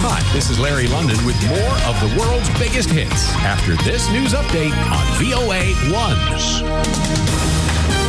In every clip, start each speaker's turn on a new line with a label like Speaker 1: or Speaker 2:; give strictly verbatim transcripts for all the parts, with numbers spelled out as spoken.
Speaker 1: Hi, this is Larry London with more of the world's biggest hits after this news update on V O A one.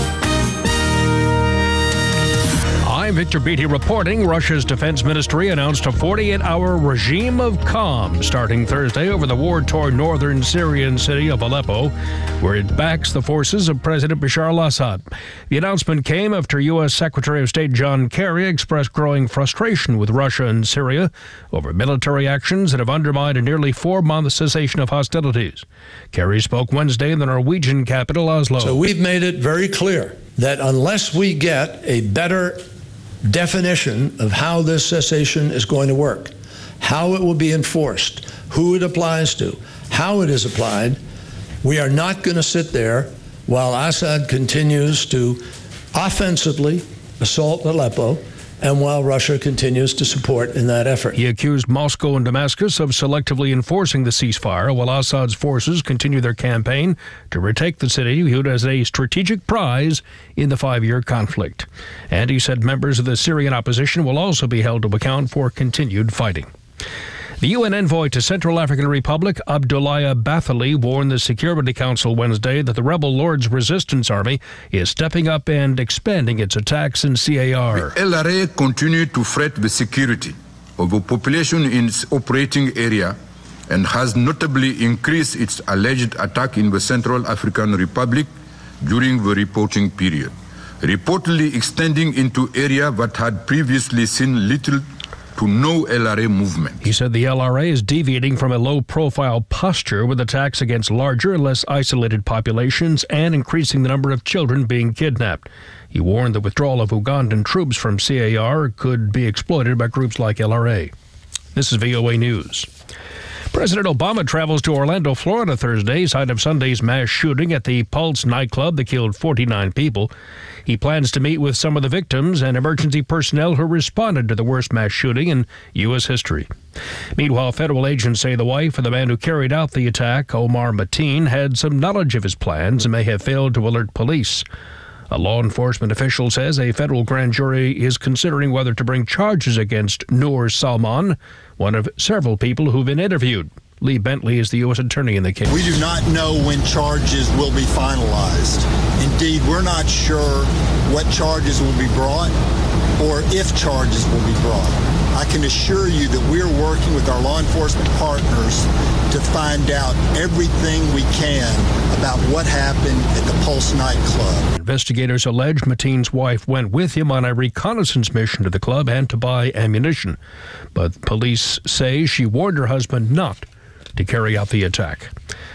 Speaker 1: I'm Victor Beatty reporting. Russia's defense ministry announced a forty-eight hour regime of calm starting Thursday over the war-torn northern Syrian city of Aleppo, where it backs the forces of President Bashar al-Assad. The announcement came after U S. Secretary of State John Kerry expressed growing frustration with Russia and Syria over military actions that have undermined a nearly four-month cessation of hostilities. Kerry spoke Wednesday in the Norwegian capital, Oslo.
Speaker 2: So we've made it very clear that unless we get a better definition of how this cessation is going to work, how it will be enforced, who it applies to, how it is applied, we are not going to sit there while Assad continues to offensively assault Aleppo and while Russia continues to support in that effort.
Speaker 1: He accused Moscow and Damascus of selectively enforcing the ceasefire while Assad's forces continue their campaign to retake the city, viewed as a strategic prize in the five-year conflict. And he said members of the Syrian opposition will also be held to account for continued fighting. The U N envoy to Central African Republic, Abdoulaye Bathily, warned the Security Council Wednesday that the rebel Lord's Resistance Army is stepping up and expanding its attacks in C A R.
Speaker 3: The L R A continues to threat the security of the population in its operating area and has notably increased its alleged attack in the Central African Republic during the reporting period, reportedly extending into areas that had previously seen little to no L R A movement.
Speaker 1: He said the L R A is deviating from a low-profile posture with attacks against larger and less isolated populations and increasing the number of children being kidnapped. He warned the withdrawal of Ugandan troops from C A R could be exploited by groups like L R A. This is V O A News. President Obama travels to Orlando, Florida Thursday, site of Sunday's mass shooting at the Pulse nightclub that killed forty-nine people. He plans to meet with some of the victims and emergency personnel who responded to the worst mass shooting in U S history. Meanwhile, federal agents say the wife of the man who carried out the attack, Omar Mateen, had some knowledge of his plans and may have failed to alert police. A law enforcement official says a federal grand jury is considering whether to bring charges against Noor Salman, one of several people who've been interviewed. Lee Bentley is the U S attorney in the case.
Speaker 4: We do not know when charges will be finalized. Indeed, we're not sure what charges will be brought or if charges will be brought. I can assure you that we're working with our law enforcement partners to find out everything we can about what happened at the Pulse nightclub.
Speaker 1: Investigators allege Mateen's wife went with him on a reconnaissance mission to the club and to buy ammunition. But police say she warned her husband not to carry out the attack.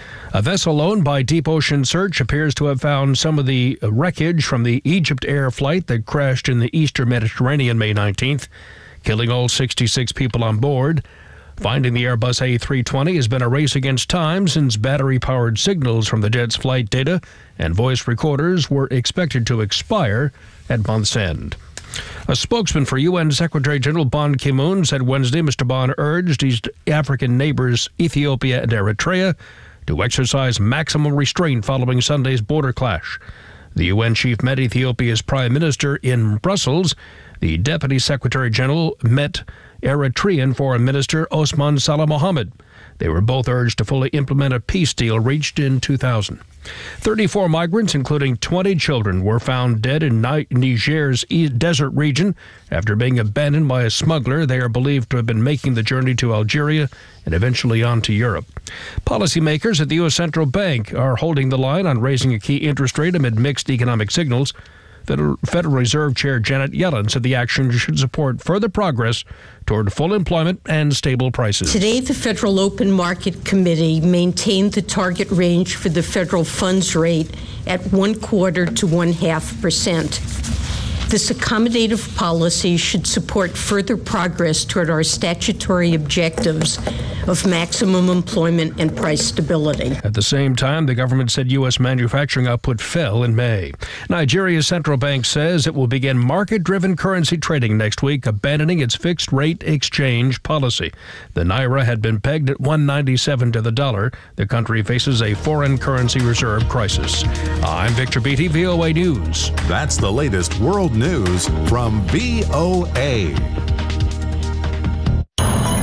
Speaker 1: A vessel owned by Deep Ocean Search appears to have found some of the wreckage from the Egypt Air flight that crashed in the eastern Mediterranean May nineteenth, killing all sixty-six people on board. Finding the Airbus A three twenty has been a race against time since battery-powered signals from the jet's flight data and voice recorders were expected to expire at month's end. A spokesman for U N Secretary General Ban Ki-moon said Wednesday Mister Ban urged his African neighbors Ethiopia and Eritrea to exercise maximum restraint following Sunday's border clash. The U N chief met Ethiopia's prime minister in Brussels. The deputy secretary general met Eritrean Foreign Minister Osman Salah Mohammed. They were both urged to fully implement a peace deal reached in two thousand. thirty-four migrants, including twenty children, were found dead in Niger's desert region after being abandoned by a smuggler. They are believed to have been making the journey to Algeria and eventually on to Europe. Policymakers at the U S Central Bank are holding the line on raising a key interest rate amid mixed economic signals. Federal Reserve Chair Janet Yellen said the action should support further progress toward full employment and stable prices.
Speaker 5: Today, the Federal Open Market Committee maintained the target range for the federal funds rate at one quarter to one half percent. This accommodative policy should support further progress toward our statutory objectives of maximum employment and price stability.
Speaker 1: At the same time, the government said U S manufacturing output fell in May. Nigeria's central bank says it will begin market-driven currency trading next week, abandoning its fixed-rate exchange policy. The naira had been pegged at one ninety-seven to the dollar. The country faces a foreign currency reserve crisis. I'm Victor Beatty, V O A News.
Speaker 6: That's the latest world news from V O A.
Speaker 7: V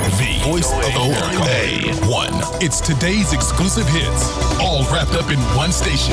Speaker 7: voice of O A one. It's today's exclusive hits, all wrapped up in one station.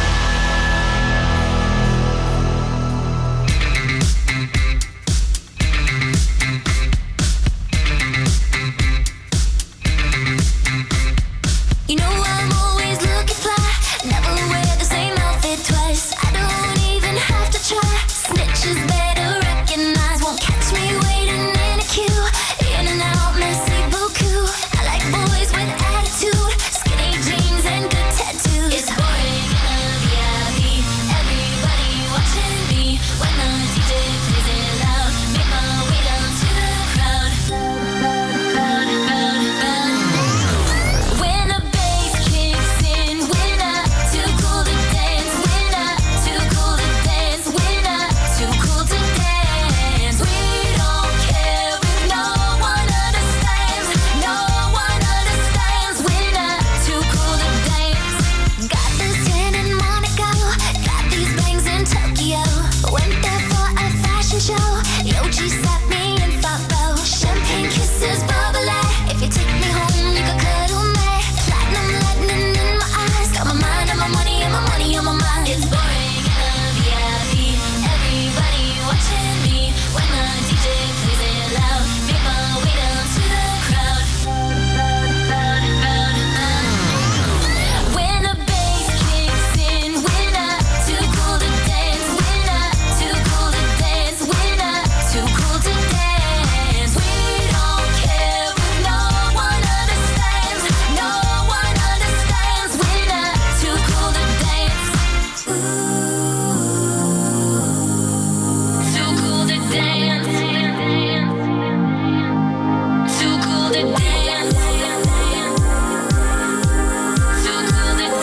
Speaker 8: You know I'm always looking fly, never wear the same outfit twice. I don't even have to try. Snitches better recognize, won't catch me waiting in a queue. In and out, messy beaucoup. I like boys with attitude, skinny jeans and good tattoos. It's boring in a V I P, everybody watching me. When the D J plays it loud, make my way down to the crowd. Crowd, crowd, crowd. When the bass kicks in, we're not too cool to dance. We're not too cool to dance. We're not too cool to dance. We don't care if no one understands. No one understands. We're not too cool to dance. Got this tan in Monaco, got these bangs in Tokyo. Went there for a fashion show. Yoji slapped me in Fabo. Champagne kisses, bubbly. If you take me home, you can cuddle me. Platinum lightning in my eyes. Got my mind on my money and my money on my mind. It's boring in a V I P. Everybody watching me. When the D J plays it loud, make my way down to the crowd. Crowd, crowd, crowd. When the bass kicks in, we're not too cool to dance. We're not too cool to dance. We're not too cool to dance. We don't care if no one understands. No one understands. We're not too cool to dance. Ooh, too cool to dance. Too cool to dance. Too cool to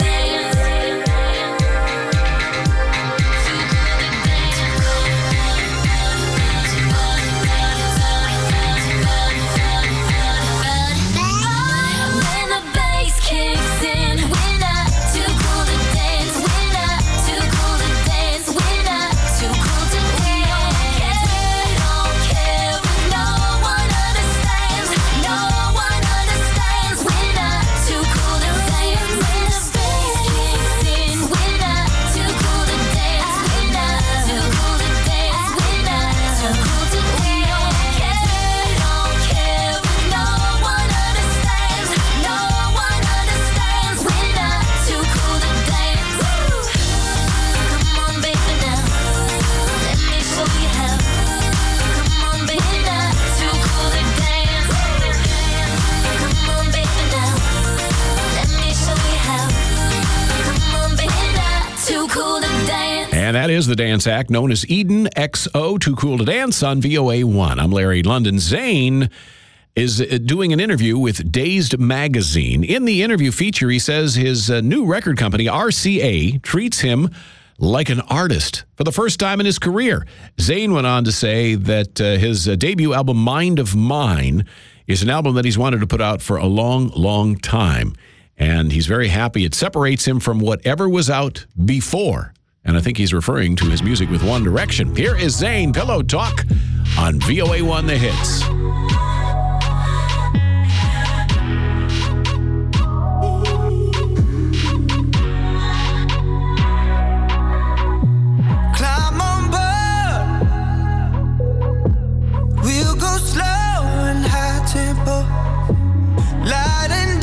Speaker 8: When the bass kicks in, we're not too cool to dance. We're not too cool to dance. We're not too cool to dance. We don't care if no one understands. No one understands. We're not too cool to dance. When the bass kicks in, we're not too cool to dance. We're not too cool to dance. We're not too cool to dance. We don't care. We don't care if no one understands. No one understands. We're not too cool to dance. Come on, baby, now. Let me show you how. Come on, baby, now. Too cool to dance. Come on, baby, now. Let me show you how. Come on, baby, now. Too cool to dance.
Speaker 9: And that is the dance act known as Eden X O, Too Cool to Dance on V O A one. I'm Larry London. Zane is uh, doing an interview with Dazed Magazine. In the interview feature, he says his uh, new record company, R C A, treats him like an artist for the first time in his career. Zane went on to say that uh, his uh, debut album, Mind of Mine, is an album that he's wanted to put out for a long, long time. And he's very happy. It separates him from whatever was out before. And I think he's referring to his music with One Direction. Here is Zane Pillow Talk on V O A one The Hits.
Speaker 10: Climb on board. We'll go slow and high tempo. Light and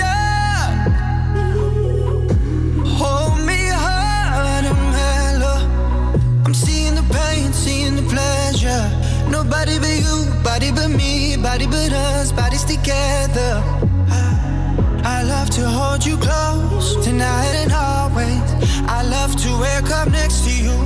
Speaker 10: dark. Hold me hard and mellow. I'm seeing the pain, seeing the pleasure. Nobody but you, body but me, body but us, bodies together. I, I love to hold you close tonight and always. I love to wake up next to you.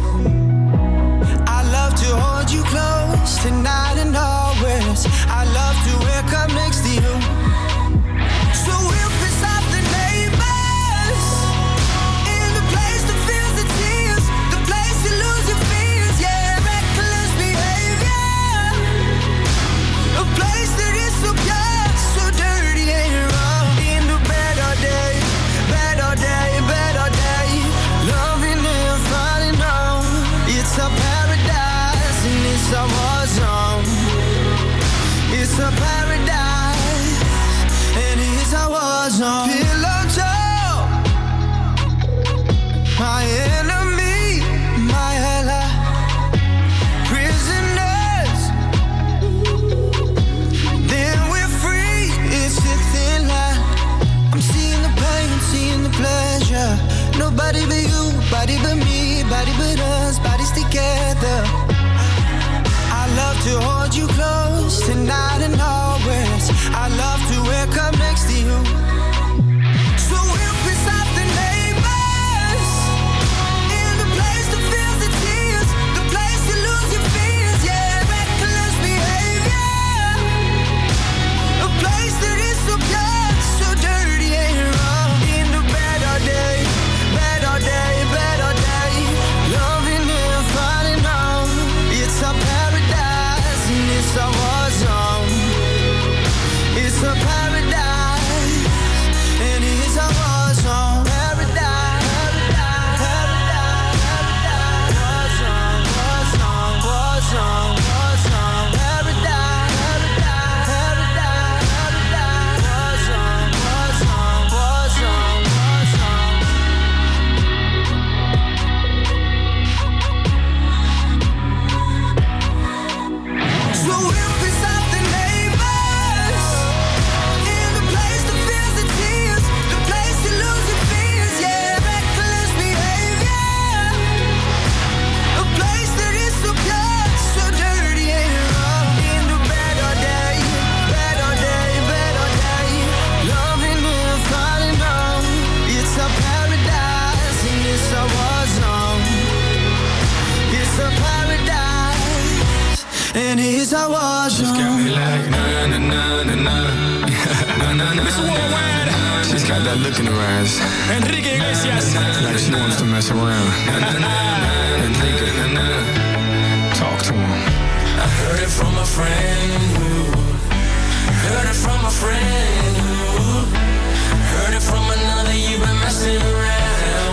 Speaker 10: I love to hold you close tonight and always. I love to wake up next to you. So we'll piss off the neighbors in the place that feels the tears, the place you lose your fears, yeah, reckless behavior, a place that is so pure, so dirty and raw. In the bed all day, bed all day, bed all day, loving and falling on. It's a paradise and it's a war zone. It's a was on pillow talk. My enemy, my ally. Prisoners, then we're free. It's a thin line. I'm seeing the pain, seeing the pleasure. Nobody but you, body but me, body but us, bodies together. I love to hold you close tonight and always. I love to wake up next to you. So we'll piss off the neighbors in the place that feels the tears, the place you lose your fears, yeah, reckless behavior. A place that is so pure, so dirty and wrong. In the bed all day, bed all day, bed all day, loving and falling on. It's a paradise and it's a war zone. It's a paradise and it's a war zone. Paradise, paradise, paradise, war zone, war zone, war zone, war zone. Paradise, paradise, paradise, war zone, war zone, war zone, war zone. So we'll piss off the neighbors in the place that feels the tears, the place you lose your fears, yeah, reckless behavior. A place that is so pure, so dirty and wrong. In the bed all day, bed all day, bed all day, loving and falling on. It's a paradise and it's a war zone. It's a paradise and it's a war zone.
Speaker 11: Got me like na na na na na na na na. Mister Worldwide. She's got that look in her eyes. Enrique Iglesias. Like she wants to mess around. Enrique, talk to him.
Speaker 12: I heard it from a friend who heard it from a friend who heard it from another. You've been messing around.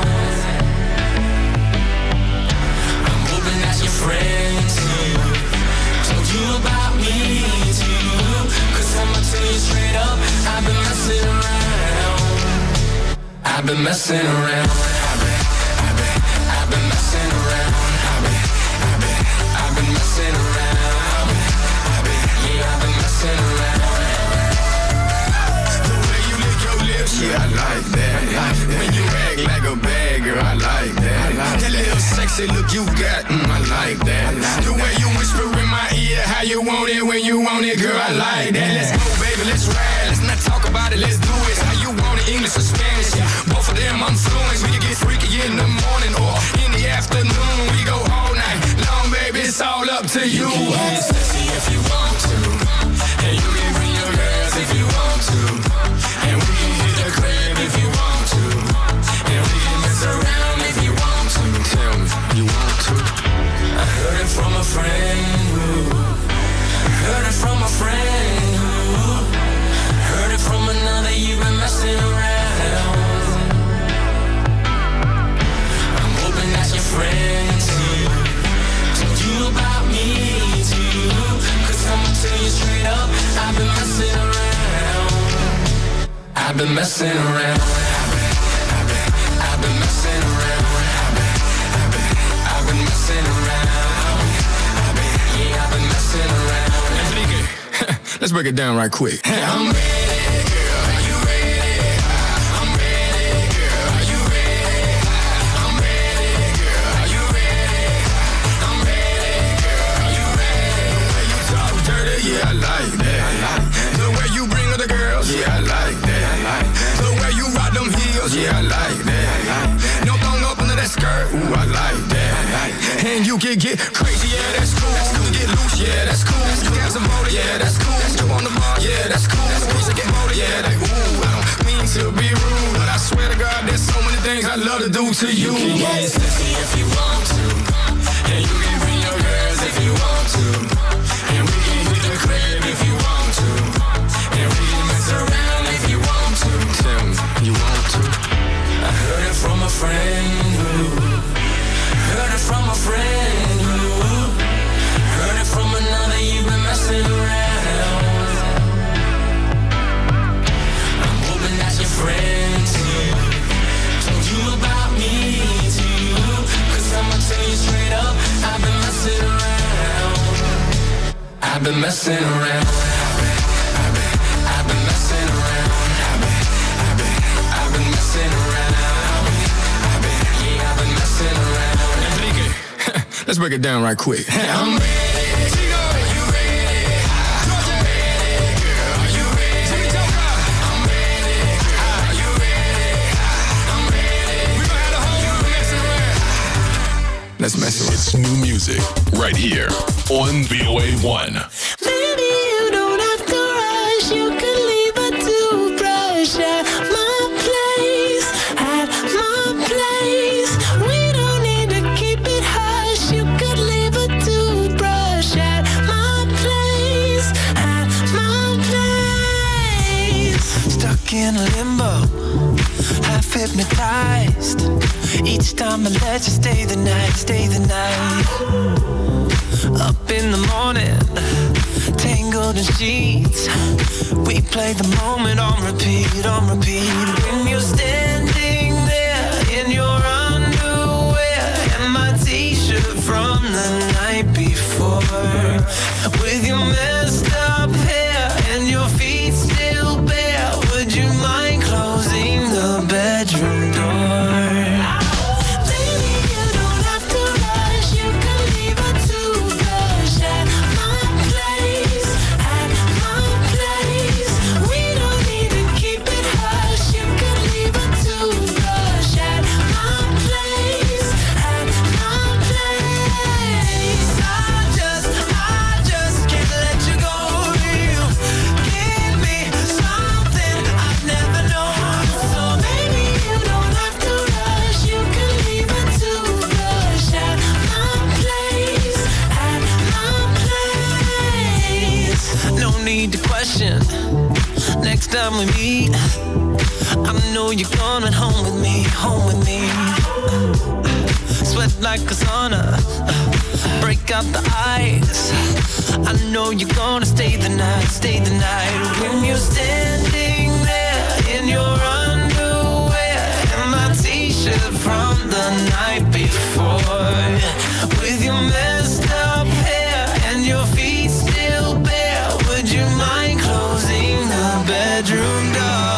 Speaker 12: I'm hoping that your friend too told you about me too. Cause I'ma tell you straight up, I've been messing around. I've been messing around. I've been, I've been, I've been messing around. I've been, I've been, I've been messing around. I've been, I've been, yeah, I've been messing around.
Speaker 11: The way you lick your lips, yeah, I like that. When you act like a bad girl, I like that. That little sexy look you got, mm, I like that. The way you whisper in my ear, how you want it when you want it, girl, I like that. Let's go, baby, let's ride. Let's not talk about it, let's do it. How you want it, English or Spanish? Both of them I'm fluent. We can get freaky in the morning or in the afternoon. We go all night long, baby, it's all up to you.
Speaker 12: You can get sexy if you want to, and you can bring your girls if you want to, and we can hit the crib if you want to, and we can mess around if you want to.
Speaker 11: Tell me, you want to?
Speaker 12: I heard it from a friend who heard it from a friend who heard it from another. You've been messing around. I'm hoping that your friend too told you about me too. Cause I'ma tell you straight up, I've been messing around. I've been messing around. I've been, I've been, I've been messing around. I've been, I've been, I've been messing around. I've been, I've been, yeah, I've been messing around.
Speaker 11: Enrique, let's break it down right quick.
Speaker 12: I'm ready, girl. Are you ready? I'm ready, girl. Are you ready? I'm ready, girl. Are you ready? I'm ready, girl. Are you ready?
Speaker 11: The way you talk dirty, yeah, I like that. The way you bring other girls, yeah, I like that. The way you rock them heels, yeah, I like that. No thong up under that skirt, ooh, I like that. And you can get crazy, yeah, that's cool. You can get loose, yeah, that's cool. You got some motor, yeah, that's cool. You on the bar, yeah, that's cool. That's piece of get motor, yeah, like ooh. I don't mean to be rude, but I swear to God, there's so many things I love to do to you.
Speaker 12: You can get sexy if you want to, and you can bring your girls if you want to, and we can hit the crib if you want to, and we can mess around if you want to.
Speaker 11: Tell me, you want to?
Speaker 12: I heard it from a friend who heard it from a friend who heard it from another. You've been messing around. I'm hoping that your messing around. I've been, I've been, I've been messing around. I've been, I've been, I've been messing around. I've been, I've been, yeah, I've been messing around. Enrique, let's break it down right quick. I'm ready.
Speaker 7: Let's mess around. It's new music right here on V O A one.
Speaker 10: Maybe you don't have to rush. You could leave a toothbrush at my place, at my place. We don't need to keep it hush. You could leave a toothbrush at my place, at my place. Stuck in a limbo, half hypnotized. Each time I let you stay the night, stay the night. Up in the morning, tangled in sheets. We play the moment on repeat, on repeat. When you're standing there in your underwear and my t-shirt from the night before, with your messed up hair and your feet still bare, would you mind closing the bedroom door? Next time we meet, I know you're coming home with me, home with me. Sweat like a sauna, break out the ice. I know you're gonna stay the night, stay the night. When you're standing there in your underwear and my t-shirt from the night before, with your messed up hair and your feet still bare, would you mind closing the bedroom door?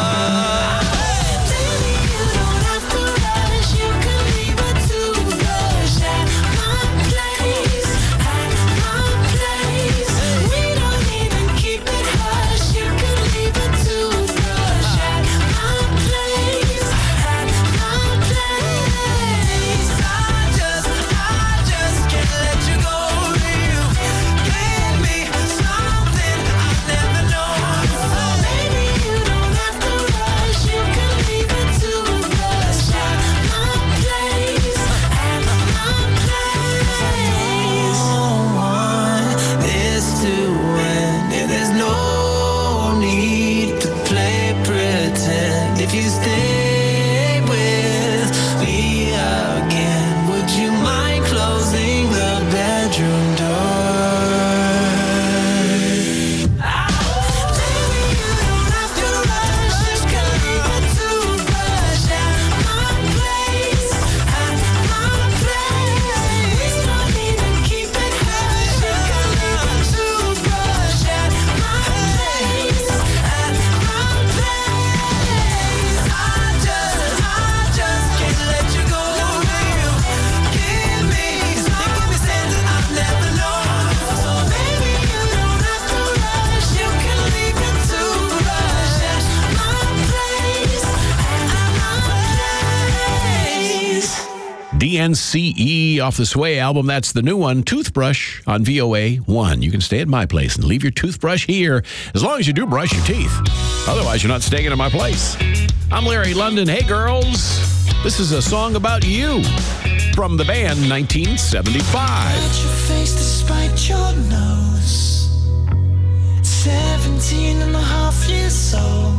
Speaker 9: D N C E off the Sway album. That's the new one, Toothbrush, on V O A one. You can stay at my place and leave your toothbrush here as long as you do brush your teeth. Otherwise, you're not staying at my place. I'm Larry London. Hey, girls. This is a song about you from the band nineteen seventy-five.
Speaker 10: At your face despite your nose. Seventeen and a half years old.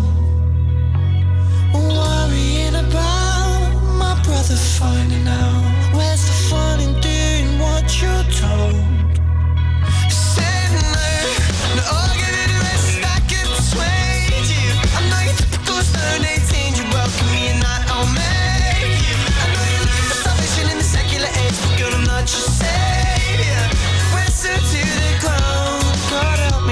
Speaker 10: Worrying about my brother finding out. Where's the fun in doing what you're told? Sitting there, no, I'll give it a rest. I can persuade you. I'm not your typical stone eighteen. You welcome me and I, I'll make you. I know you're looking for salvation in the secular age, but girl, I'm not your savior. We're so to the ground. God help me.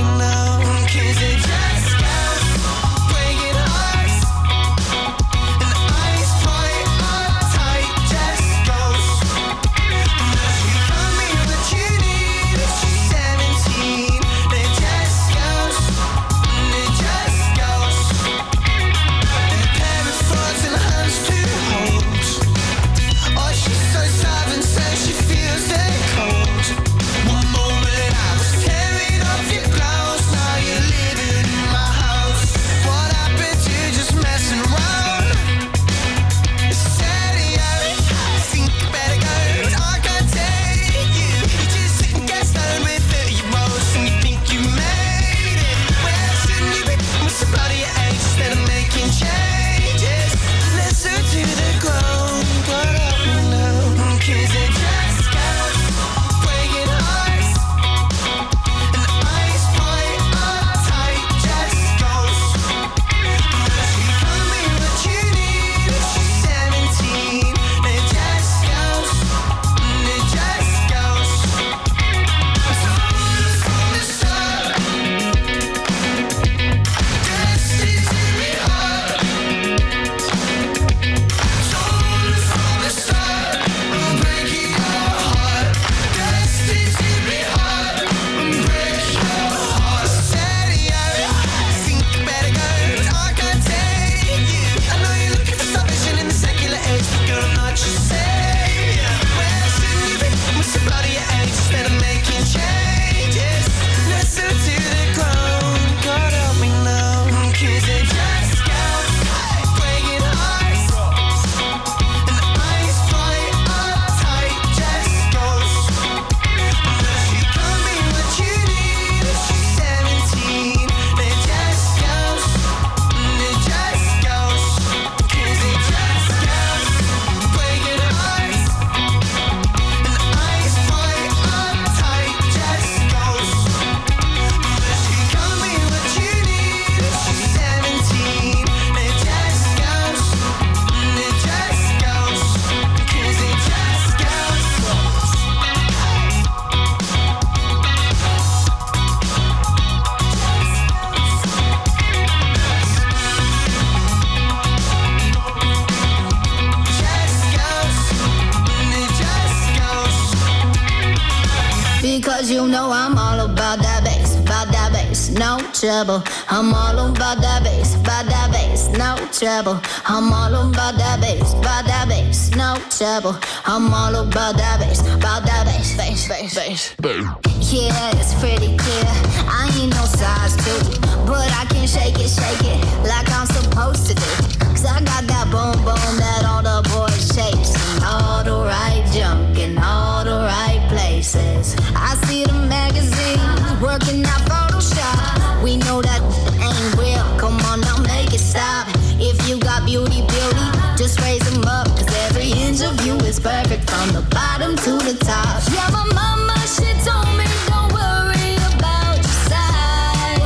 Speaker 13: you know I'm all about that bass, about that bass, no trouble. I'm all about that bass, about that bass, no trouble. I'm all about that bass, about that bass, no trouble. I'm all about that bass, about that bass, bass, bass, bass. Yeah, it's pretty clear. I ain't no size two, but I can shake it, shake it like I'm supposed to do. Cause I got that boom boom that all the boys chase, and all the right junk in all the right places. I see the magazines working out Photoshop. We know that ain't real. Come on now, make it stop. If you got beauty, beauty, just raise them up. Cause every inch of you is perfect from the bottom to the top. Yeah, my mama, she told me don't worry about your size.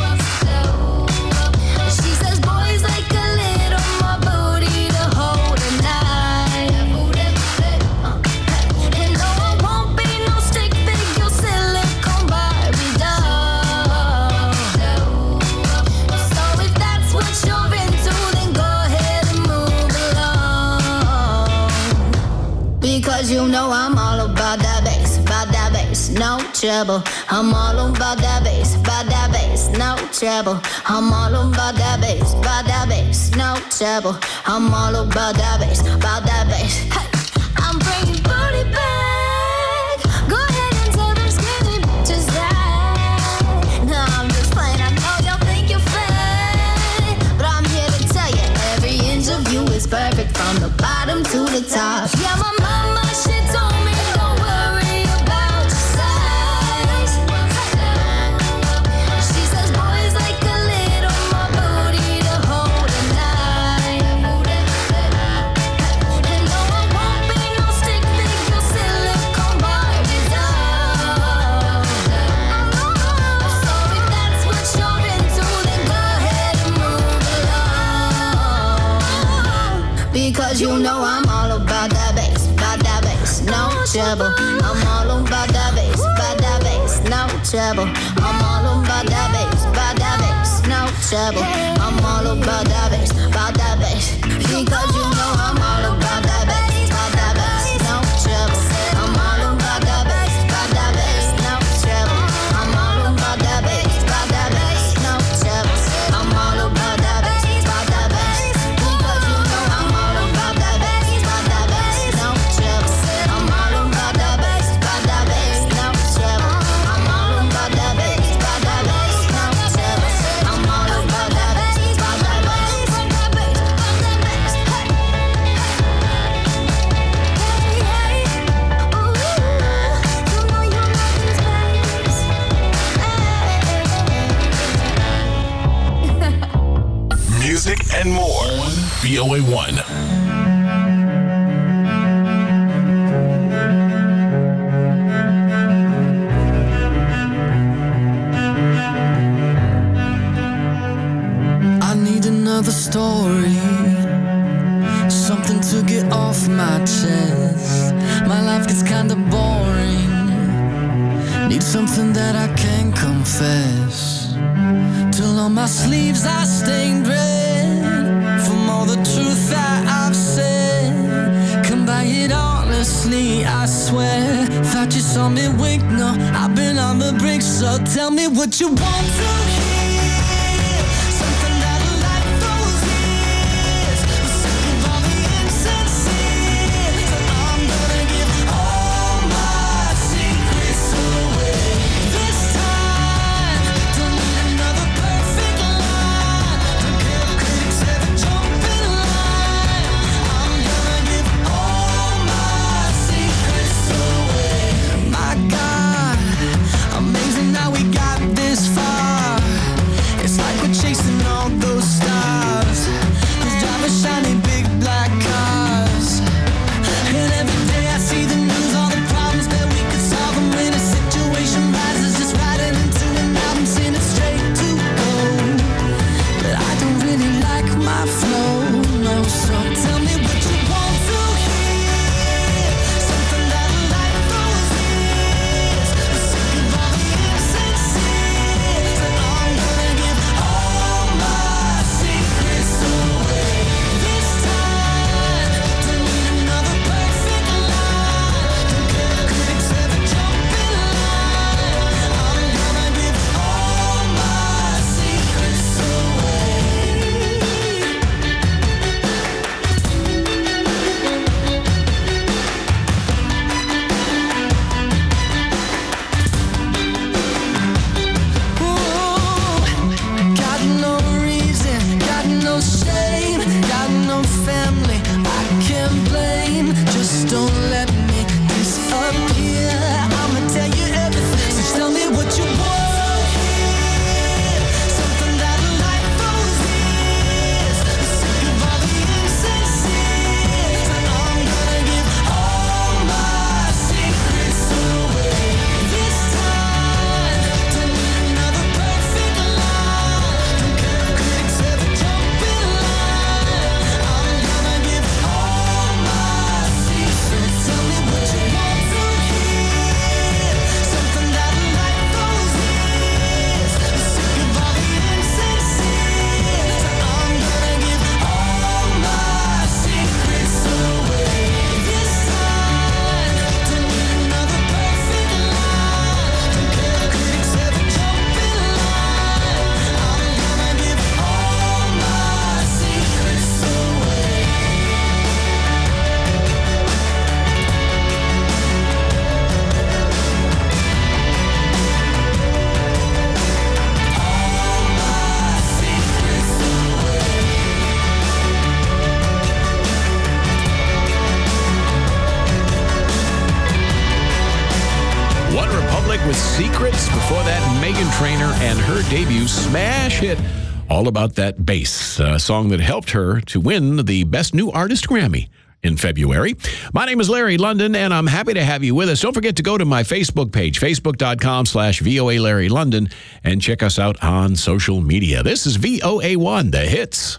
Speaker 13: She says boys like a little more booty to hold at night. And no, it won't be no stick figure silicone Barbie doll. So if that's what you're into, then go ahead and move along. Because you know I'm all about that bass, about that bass, no trouble. I'm all about that bass, about that bass, no trouble. I'm all about that bass, about that bass, no trouble. I'm all about that bass, about that bass. Hey, I'm bringing booty back. Go ahead and tell them skinny bitches that. No, I'm just playing. I know y'all think you're fake, but I'm here to tell you every inch of you is perfect from the bottom to the top. Yeah, my mama, she told me don't worry about your size. She says boys like a little more booty to hold at night. And no, it won't be no stick figure silicone Barbie doll. So if that's what you're into, then go ahead and move along. Because you know I'm all about that bass, about that bass, no trouble. I'm all about that bass, about that bass, no trouble. I'm all about that bass, about that bass, no trouble. I'm all about that bass, about that bass. Because you know I'm all about that bass, about that bass, no trouble. I'm all about that bass, about that bass, no trouble. I'm all about that bass, about that bass, no trouble. I'm all about that bass, about that bass. Because you know I'm all about that bass, about that bass, no trouble. I'm all about that bass, about that bass, no trouble. I'm all about that bass, about that bass, no trouble. I'm all about that bass, about that bass, about that bass, about that bass.
Speaker 7: Music and more. V O A one.
Speaker 10: I need another story, something to get off my chest. My life gets kinda boring. Need something that I can confess. Till on my sleeves I stained red from all the truth that I've said. Come by it honestly, I swear. Thought you saw me wink, no, I've been on the brink. So tell me what you want to hear. Something that'll light those ears. I'm sick of all the insincere. So I'm gonna give all my secrets away. This time, don't need another perfect line. Don't care if critics ever jump in line. I'm gonna give all my secrets away. My God, amazing how we got this far.
Speaker 9: Before that, Meghan Trainor and her debut smash hit, All About That Bass, a song that helped her to win the Best New Artist Grammy in February. My name is Larry London, and I'm happy to have you with us. Don't forget to go to my Facebook page, facebook.com slash VOA Larry London, and check us out on social media. This is V O A one, The Hits.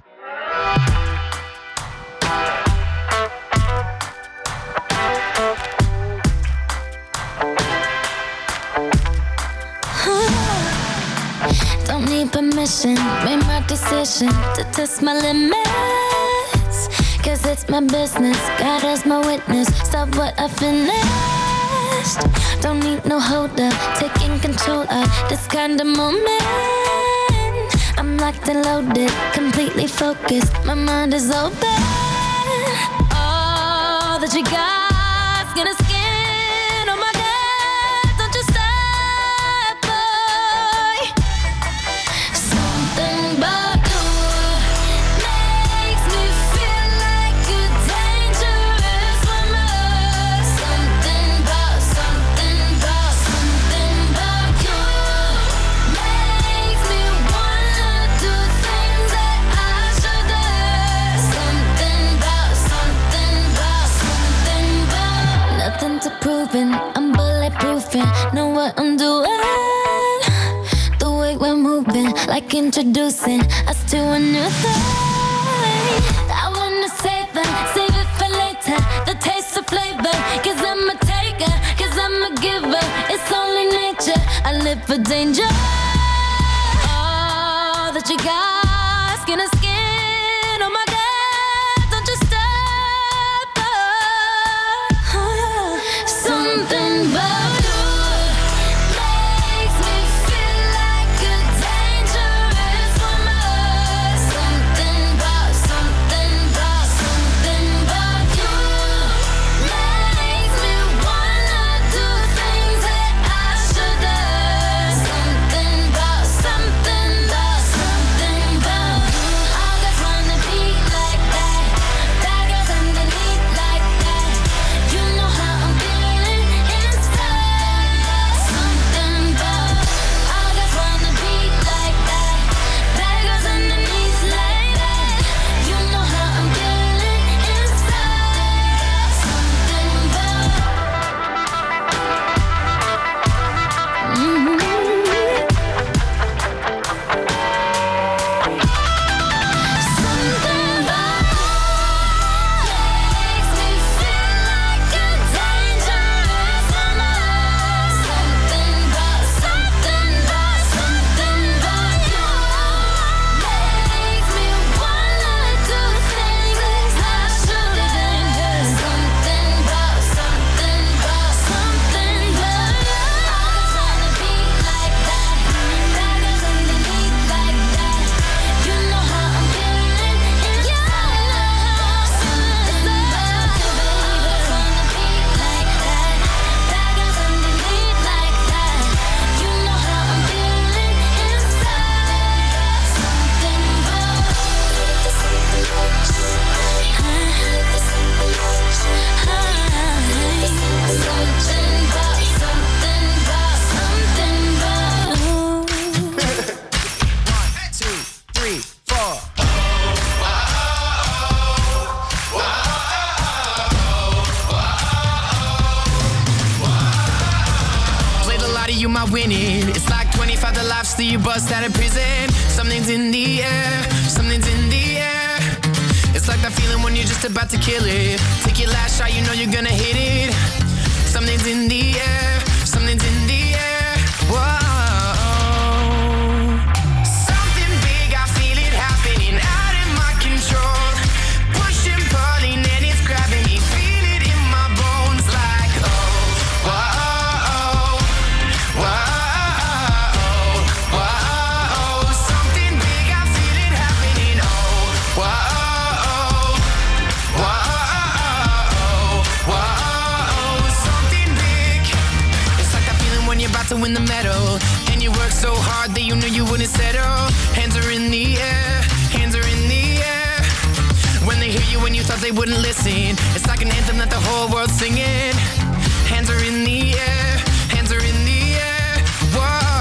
Speaker 13: Don't need permission, made my decision to test my limits. Cause it's my business, God as my witness. Stop what I finished. Don't need no holder, taking control of this kind of moment. I'm locked and loaded, completely focused. My mind is open. All that you got's gonna skin. Oh my God, don't you stop, boy. Something about you makes me feel like a dangerous woman. Something about, something about, something about you makes me wanna do things that I shouldn't. Something about, something about, something about. Nothing to proving, I'm bulletproofing. Know what I'm doing. The way we're moving, like introducing us to a new thing. I wanna save it, save it for later. The taste of flavor, cause I'm a taker, cause I'm a giver. It's only nature, I live for danger. All that you got's gonna skin. Oh my God, don't you stop, oh. Something about you makes me feel like a dangerous woman. Something about, something about, something about you makes me wanna do things that I shouldn't. Something about, something about, something about you. All guys wanna be like that. Bad girls underneath like that. You know how I'm feeling inside. Something about, all guys wanna be like that. Bad girls underneath like that. You know how I'm feeling inside. Something about. Mhm. Something about makes me feel like a dangerous woman. Something about, something about, something about you makes me wanna do things I shouldn't. Something about, something about, something about you. All guys wanna be like that. Bad girls underneath like that. You know how I'm feeling inside. Something about you, baby. Wanna be like that. Bad girls underneath like that. You know how I'm feeling inside. Something about. Something about, something about, something about.
Speaker 10: One, two, three, four.
Speaker 12: Played a lot of you, my winning. It's like twenty-five the lives till you bust out of prison. Something's in the air, something's in the air. It's like that feeling when you're just about to kill it. Take your last shot, you know you're gonna hit it. Something's in the air, something's in the air. Whoa. Something big, I feel it happening out of my control. Pushing, pulling, and it's grabbing me. Feel it in my bones like, oh, whoa, whoa, whoa. Something big, I feel it happening. Oh, whoa, whoa, whoa. Something big. It's like that feeling when you're about to win the medal, and you work so hard that you knew you wouldn't settle. Hands are in the air, hands are in the air. When they hear you when you thought they wouldn't listen, it's like an anthem that the whole world's singing. Hands are in the air, hands are in the air. Whoa.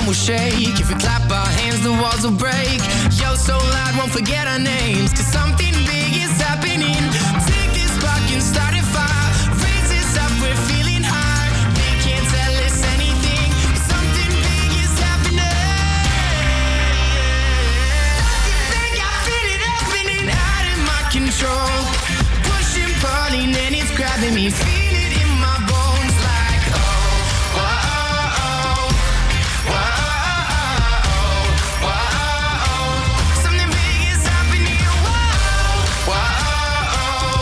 Speaker 14: will shake. If we clap our hands, the walls will break. Yo, so loud, won't forget our names. Cause something big is happening. Take this spark and start a fire. Raise this up, we're feeling high. They can't tell us anything. Something big is happening. Something big, I feel it happening. Out of my control. Pushing, pulling, and it's grabbing me. Feel it in my bones like, oh, oh, oh, oh, oh, oh, oh. Something big is happening. Whoa, whoa,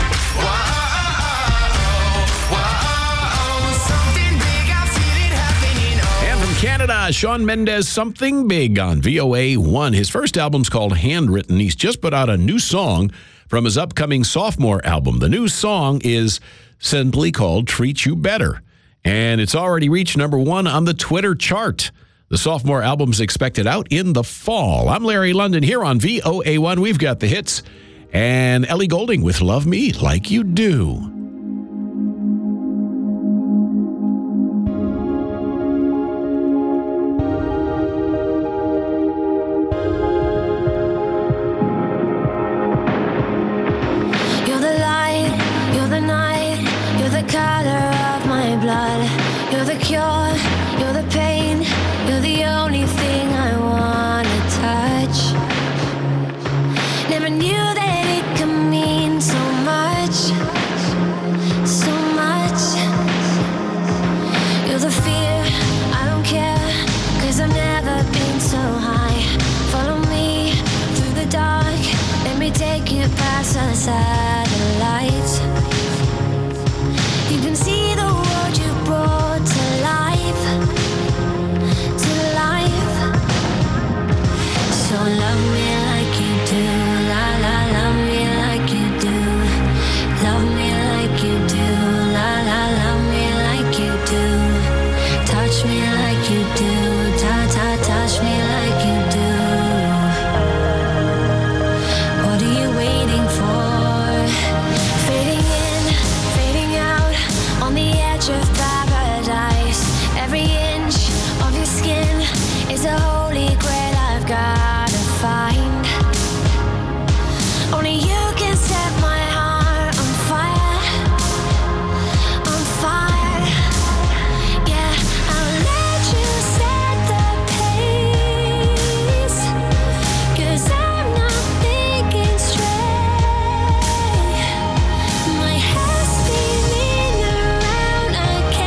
Speaker 14: whoa, whoa. Something big, I feel it happening. Oh.
Speaker 9: And from Canada, Shawn Mendes, Something Big on V O A one. His first album's called Handwritten. He's just put out a new song from his upcoming sophomore album. The new song is simply called Treat You Better, and it's already reached number one on the Twitter chart. The sophomore album's expected out in the fall. I'm Larry London here on V O A one. We've got the hits, and Ellie Goulding with Love Me Like You Do.
Speaker 13: You're the light, you're the night, you're the color of my blood. You're the cure, you're the pain, you're the only thing I wanna touch. Never knew that it could mean so much, so much. You're the fear, I don't care, cause I've never been so high. Follow me through the dark, let me take you past the satellites. You can see the world you brought to life, to life. So love me like you do, la la, love me like you do. Love me like you do, la la, love me like you do. Touch me like you do, ta ta, touch me like you do. What are you waiting for? Fading in, fading out, on the edge of paradise. Every inch of your skin is a holy grail I've gotta find. Only you can set my heart on fire, on fire. Yeah, I'll let you set the pace, cause I'm not thinking straight. My head's spinning around, I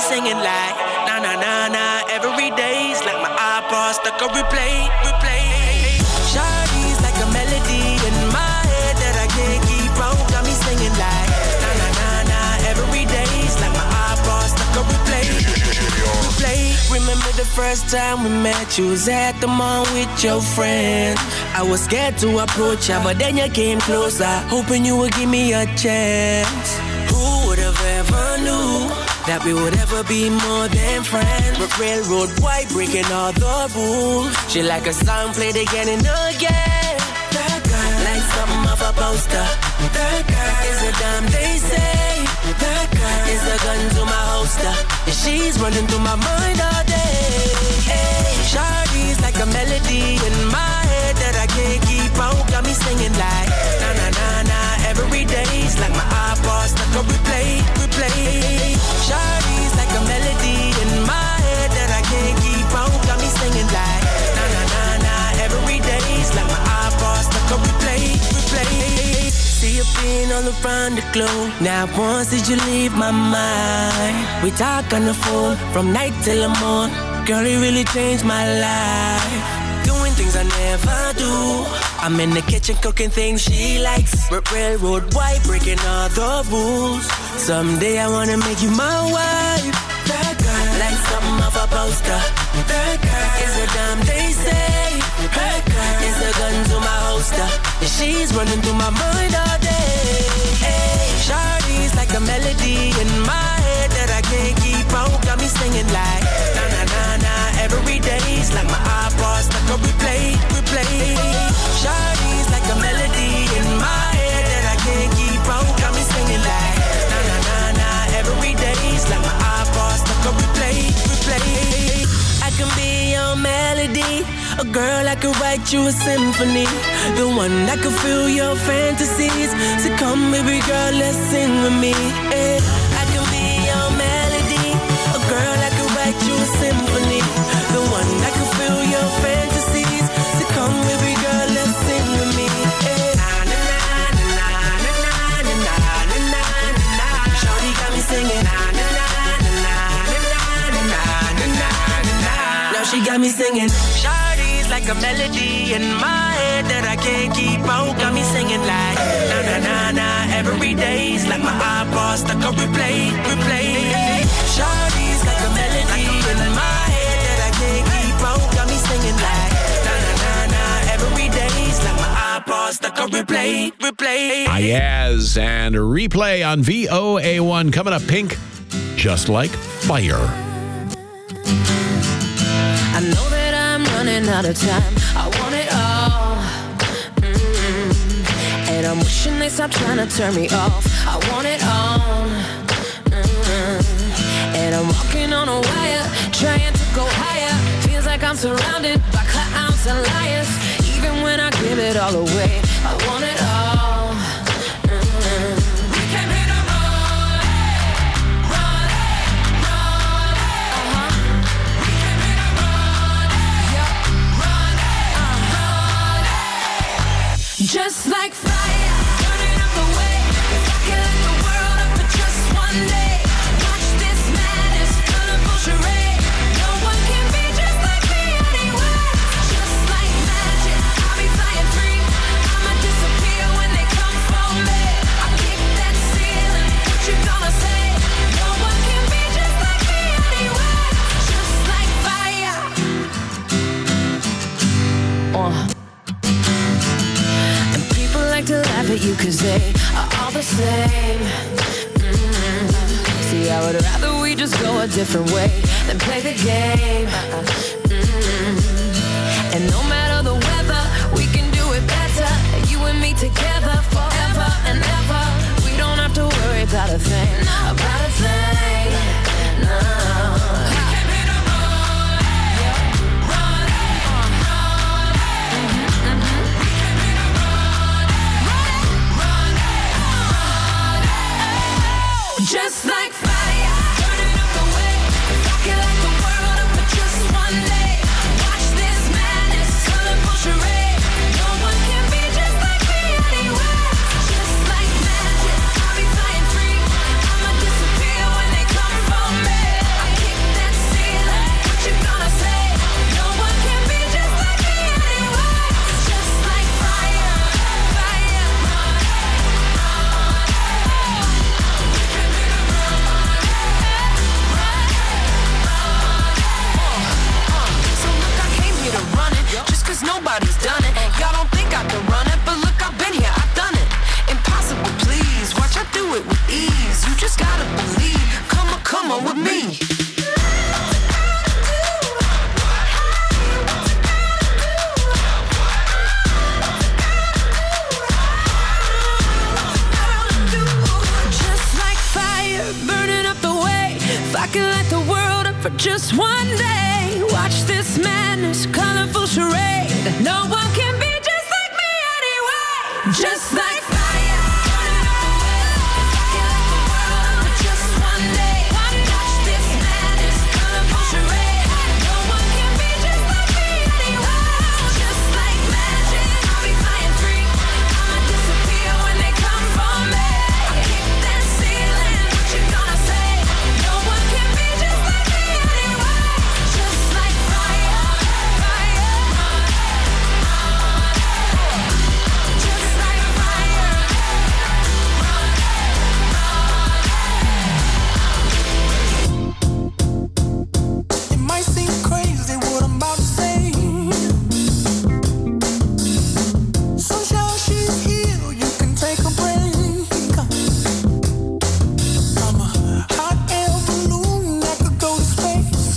Speaker 15: singing like na na na na. Every day's like my iPod stuck on replay, replay. Shawty's like a melody in my head that I can't keep on. Got me singing like na na na na. Every day's like my iPod stuck on replay, replay. Remember the first time we met? You was at the mall with your friend. I was scared to approach ya, but then you came closer, hoping you would give me a chance. Who would have ever knew that we would ever be more than friends? But railroad white breaking all the rules. She like a song played again and again. That girl like something off a poster. That girl is a dime they say. That girl is a gun to my holster, and she's running through my mind all day. Hey, Shawty's like a melody in my head that I can't keep on. Got me singing like na na na na. Every day's like my iPod stuck on replay, replay. Shawty's like a melody in my head that I can't keep on. Got me singing like na na na na. Every day's like my iPod stuck on replay, replay. See you being all around the globe. Now once did you leave my mind? We talk on the phone from night till the morning. Girl, it really changed my life. Doing things I never do. I'm in the kitchen cooking things she likes. Railroad white breaking all the rules. Someday I wanna make you my wife. That girl like something off a poster. That girl is a dime they say. Her girl is a gun to my holster, and she's running through my mind all day. Hey, Shawty's like a melody in my head that I can't keep on. Got me singing like na na na na. Every day's like my iPod stuck on replay, replay. Shawty's like a melody in my head that I can't keep on. Got me singing like na na na na. Every day's like my iPod stuck on replay, replay. I can be your melody, a girl I could write you a symphony, the one that could fill your fantasies. So come, baby girl, let's sing with me. Yeah. I can be your melody, a girl I could write you a symphony, the one that could fill your fantasies. So come, baby girl, let's sing with me. Yeah. Shawty got me singing. Now she got me singing. Shawty's like a melody in my head that I can't keep on. Got me singing like na na na na. Every day's like my iPod stuck on replay, replay. Shawty's like a melody in my head that I can't keep on. Got me singing like na na na na. Every day's like my iPod stuck on replay, replay.
Speaker 9: Ayaz and Replay on V O A one. Coming up, Pink, Just Like Fire.
Speaker 16: I know that I'm running out of time. I want it all. Mm-hmm. And I'm wishing they stop trying to turn me off. I want it all. Mm-hmm. And I'm walking on a wire, trying to go higher. Feels like I'm surrounded by clowns and liars. Even when I give it all away, I want it all. Mm-hmm. We came here to run, run, run, uh-huh. We came here to run, yeah, run, uh-huh. Just like fire, burning up the way. If I could light the world up for just one day, watch this madness, colorful charade. No one can be just like me anyway. Just like magic, I'll be flying free. I'ma disappear when they come for me. I kick that ceiling, what you gonna say? No one can be just like me anyway. Just like fire. Uh. And people like to laugh at you cause they are all the same. Mm-hmm. See, I would rather we just go a different way than play the game. Mm-hmm. And no matter the weather, we can do it better. You and me together forever and ever. We don't have to worry about a thing, about a thing. No. Just like fire, burning up the way. If I could light the world up for just one day, watch this madness, colorful charade. No one can be just like me anyway. Just like magic, I'll be flying free. I'ma disappear nobody's done it. Y'all don't think I can run it, but look, I've been here, I've done it. Impossible, please, watch I do it with ease. You just gotta believe, come on, come on with me. Burning up the way. If I could light the world up for just one day, watch this madness, colorful charade. No one can be just like me anyway. Just like fire. Burning up the way. If I could light the world up for just one day, watch this madness, colorful charade. No one can be just like me anyway. Just like magic, I'll be flying free. I'ma disappear when they come for me. I kick that ceiling. You gonna say no one can be just like me anyway. Just like fire, fire. Just like fire.
Speaker 10: It might seem crazy what I'm about to say. Sunshine, she's here. You can take a break. I'm a hot air balloon that could go to space.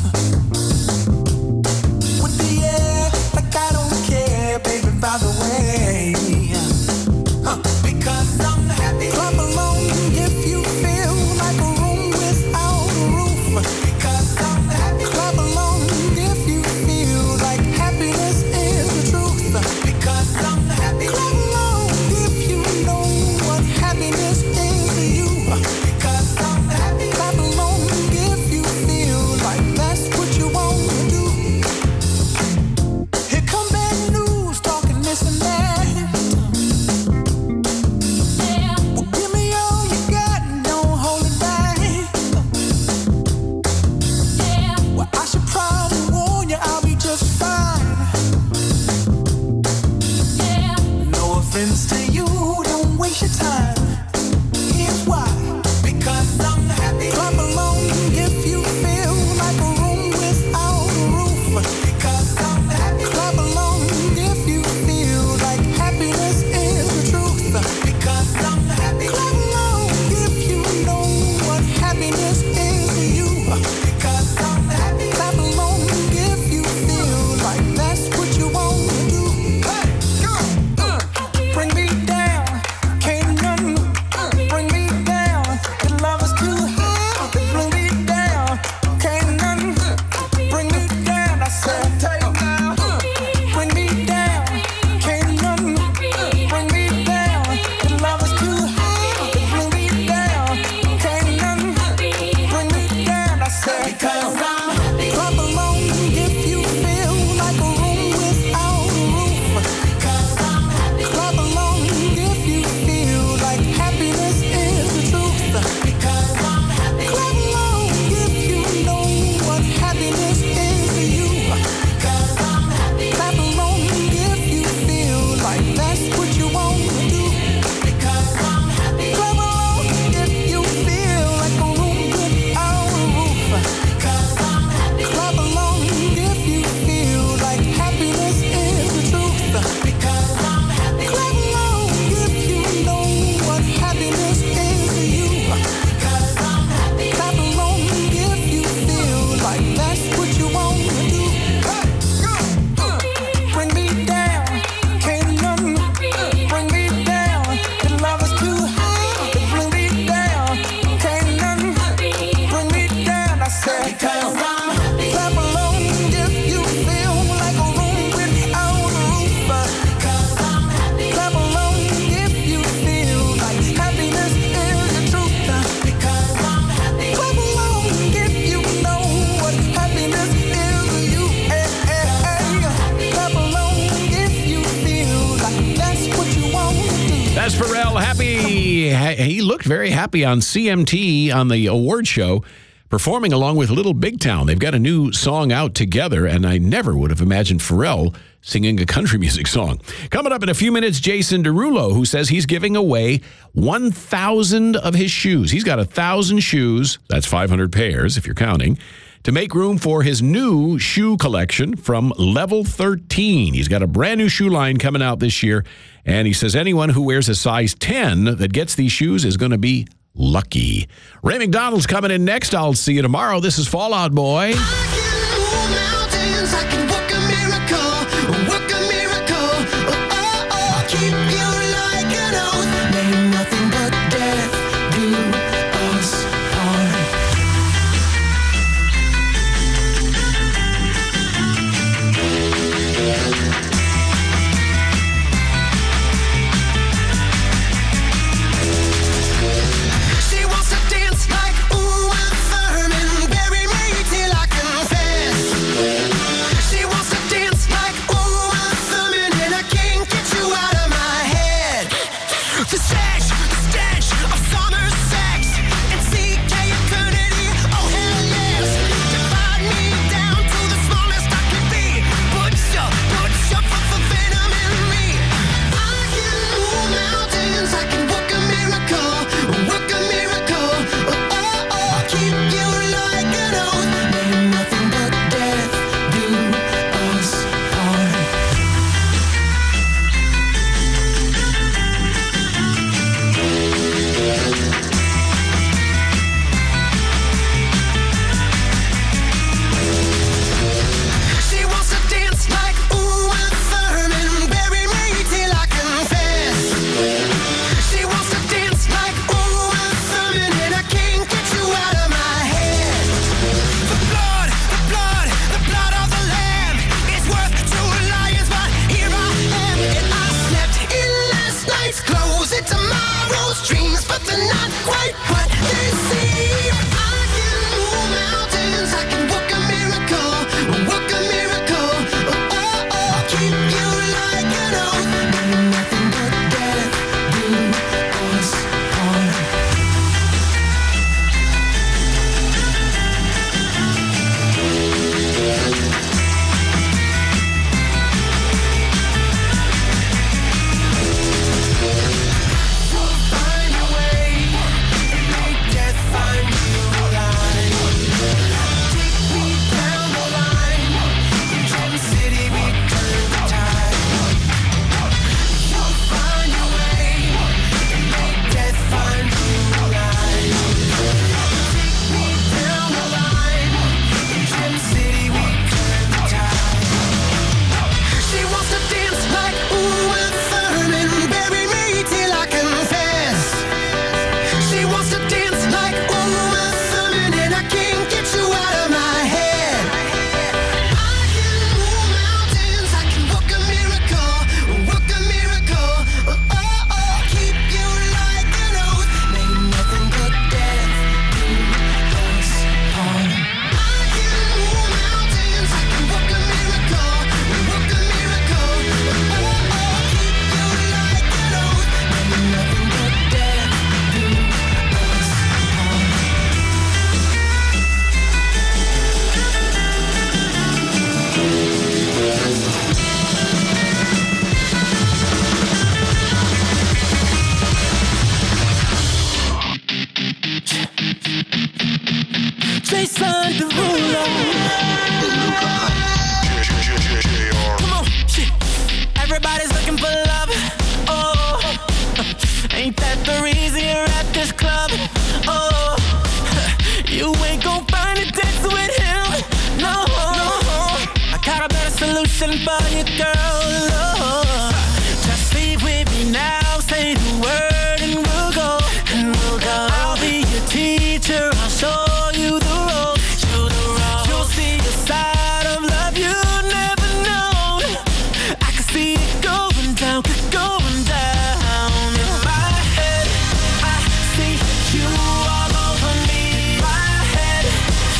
Speaker 10: With the air, like I don't care, baby, by the way. Huh, because I'm happy. Clap along if you feel like a room without a roof. Because I'm happy. Clap along if you feel like happiness is the truth. Because I'm happy. Clap along if you know what happiness is to you. Because I'm happy. Clap along if you feel like that's what you want to do. Here come bad news, talking this and that. Well, give me all you got and don't hold it back. Well, I should probably warn you, I'll be just fine. No offense to you, don't waste your time. Here's why. Because I'm happy. Clap along if you feel like a room without a roof. Because I'm happy. Clap along if you feel like happiness is the truth. Because I'm happy. Clap along if you know what happiness is to you. Because I'm happy. Clap along if you feel like that's what you want to do. Hey, go, uh, bring me down, can't nothing bring me down. The love is too high, bring me down, can't nothing bring me down. I said, take now, bring me down, can't nothing bring me down. The love is too high, bring me down, can't nothing bring me down. I said, because I'm happy. Clap along if you feel like a room without a roof. Because I'm happy. Clap along if you feel like happiness is the truth. Because I'm happy. Clap along if you know what happiness is to you. Because I'm happy. Clap along if you feel like that's what you want to do. Because I'm happy. Clap along if you feel like a room without a roof. Because I'm happy. Clap along if you feel like happiness is the truth. Because I'm happy. Clap along if you know what happiness is to you. Because I'm happy. Clap along if you feel like that's what you want to do. Hey, go, uh, bring me down, can't nothing bring me down. The love is too high, bring me down, can't nothing bring me down. I said, because I'm happy. Clap along if you feel like a room without a roof. Because I'm happy. Clap along if you feel like happiness is the truth. Because I'm happy. Clap along if you know what happiness is to you. Hey, hey, hey. Clap along if you feel like that's what you want to do.
Speaker 9: That's Pharrell. Happy. Ha- He looked very happy on C M T on the award show, performing along with Little Big Town. They've got a new song out together, and I never would have imagined Pharrell singing a country music song. Coming up in a few minutes, Jason Derulo, who says he's giving away one thousand of his shoes. He's got one thousand shoes. That's five hundred pairs, if you're counting. to make room for his new shoe collection from Level thirteen. He's got a brand new shoe line coming out this year, and he says anyone who wears a size ten that gets these shoes is going to be lucky. Ray McDonald's coming in next. I'll see you tomorrow. This is Fallout Boy.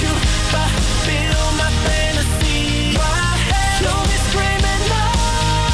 Speaker 10: Feel my fantasy. Show me screaming, no.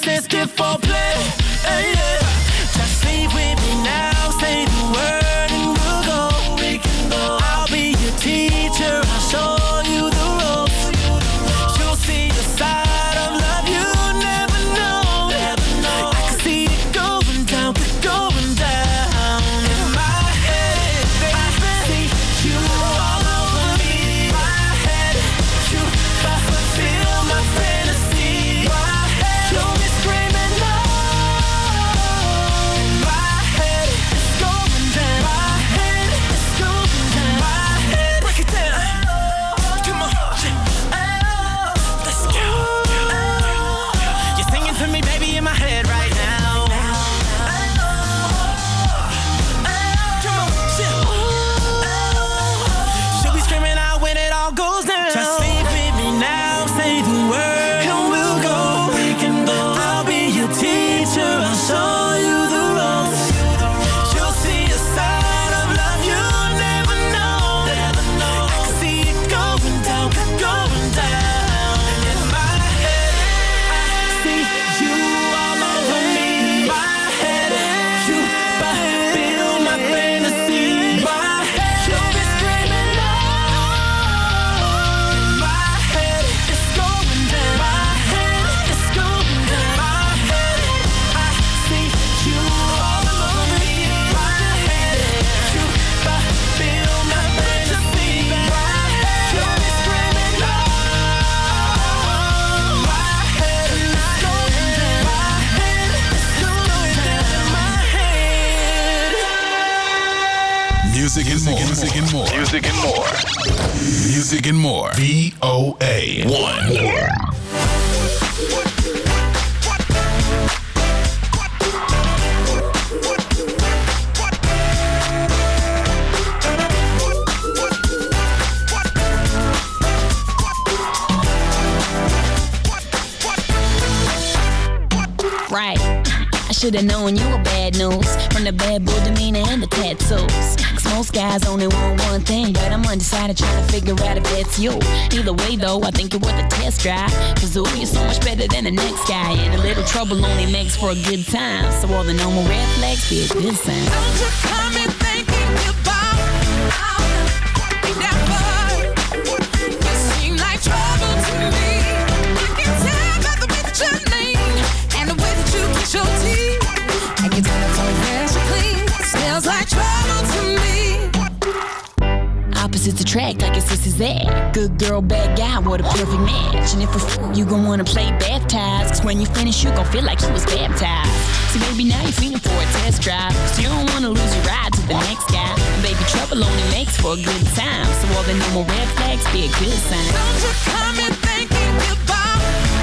Speaker 15: insisted for play. Hey, yeah. Just sleep with me now, say the word and we'll go. We can go. I'll be your teacher, I'll show you the ropes. You'll see the side of love you never know. Never know. I can see it going down, going down. In my head, baby, I see you all over me. My head, you fulfill my fantasy. My head, you'll be screaming no. My head is going down. My head is going down. My head, break it down. Come on, let's go. You're singing to me, baby, in my head right now. Come on, she'll be screaming out when it all goes down. Just sleep with me now, say the word, and we'll go. We can go. I'll be your teacher, I'll show you the ropes. You'll see a side of love you never know. Never know. I can see it going down, going down. In my head, I see you all over me. My head, you fulfill my fantasy. My head, you'll be screaming no. My head is going down. My head is going down. My head, I see you all over me. My head, you fulfill my fantasy. My head, you'll be screaming no. My head is going down. My head is going down. My head.
Speaker 7: Music and more. Music and more. Music and more. Music and more. V O A one.
Speaker 17: Right. I should've known you were bad news from the bad boy demeanor and the tattoos. Cause most guys only want one thing, but I'm undecided trying to figure out if that's you. Either way though, I think you're worth a test drive. Cause ooh, you're so much better than the next guy. And a little trouble only makes for a good time. So all the normal red flags be a good sign.
Speaker 16: Don't you come and thinking about that boy. You seem like trouble to me. I can tell by the way that your name and the way that you kiss your teeth. I can tell it's so fresh and clean. Smells like trouble to me.
Speaker 17: Opposites attract like it's this is that. Good girl, bad guy, what a perfect match. And if a f- you gon' wanna play baptized. Cause when you finish, you gon' feel like you was baptized. See, baby, now you're feeling for a test drive. So you don't wanna lose your ride to the next guy. And baby, trouble only makes for a good time. So all the normal red flags be a good sign.
Speaker 16: Don't you come and thinking about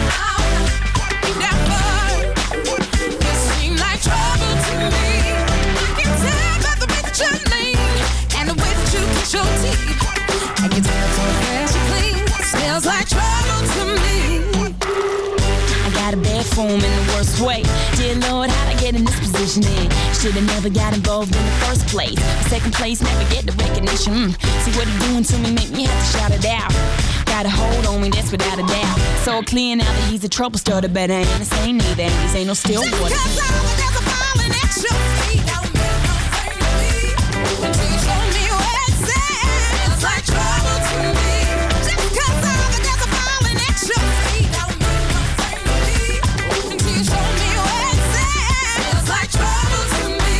Speaker 16: that boy. You seem like trouble to me. I can tell by the way that your name and the way that you kiss your teeth. I can tell it's so fresh and clean. Smells like trouble to me.
Speaker 17: I got a bad form in the worst way. Dear Lord, how'd I get in this position then? Should've never got involved in the first place. Second place, never get the recognition. Mm. See what he doing to me, make me have to shout it out. Got a hold on me, that's without a doubt. So clear now that he's a trouble starter, but I ain't the same neither. And these ain't no still water.
Speaker 16: Just 'cause I was just a falling at your feet, don't mean nothing to me. Until you show me where it's at. Smells like trouble to me. Just 'cause I was just a falling at your feet, don't mean nothing to me. Until you show me where it's at. Smells like trouble to me.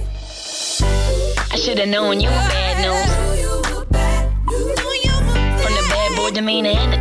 Speaker 17: I should've known you were bad news. From the bad boy demeanor and the